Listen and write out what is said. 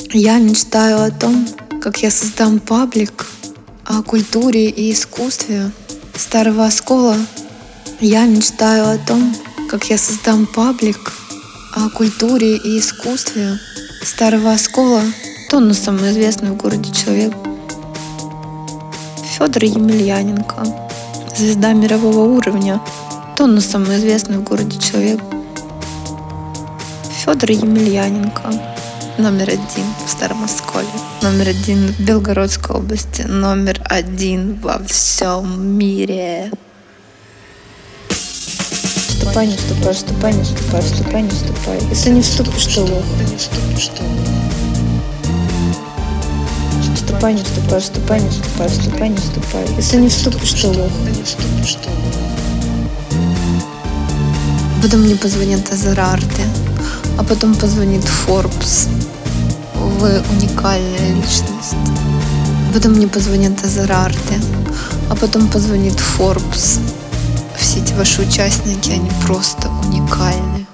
Я мечтаю о том, как я создам паблик о культуре и искусстве Старого Оскола. Я мечтаю о том, как я создам паблик о культуре и искусстве Старого Оскола. Тонну самый известный в городе человек Федор Емельяненко, звезда мирового уровня. Тонну самый известный в городе человек Федор Емельяненко. Номер один в Старом Осколе, номер один в Белгородской области, номер один во всем мире. Ступай, не ступай, ступай, не ступай, ступай, не ступай. Если не вступишь, то лох. Ступай, не ступай, ступай, не ступай, ступай, не ступай. Если не вступишь, то лох. Потом мне позвонит Азерарте, а потом позвонит Forbes. Вы уникальная личность. Потом мне позвонит Азерарте, а потом позвонит Forbes. Все эти ваши участники, они просто уникальны.